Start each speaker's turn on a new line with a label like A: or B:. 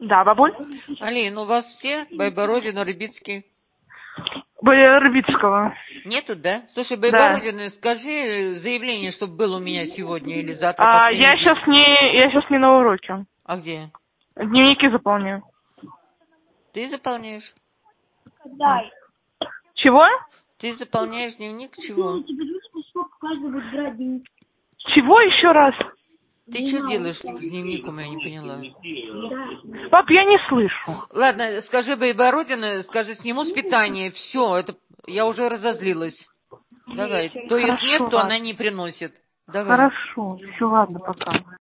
A: Да, бабуль.
B: Алин, у вас все? Байбородина, Рыбицкий?
A: Рыбицкого.
B: Нету, да? Слушай,
A: Да.
B: Байбородина, скажи заявление, чтобы был у меня сегодня или завтра, последний
A: Я
B: день.
A: сейчас не на уроке.
B: А где?
A: Дневники заполняю.
B: Ты заполняешь?
A: Чего?
B: Ты заполняешь дневник чего?
A: Чего еще раз?
B: Ты что делаешь с дневником, я не поняла.
A: Пап, я не слышу.
B: Ладно, скажи Байбородина, скажи, сниму с питания. Все, это я уже разозлилась. Давай. То их нет,
A: Хорошо,
B: то
A: ладно.
B: она не приносит. Давай.
A: Хорошо. Все, ладно, пока.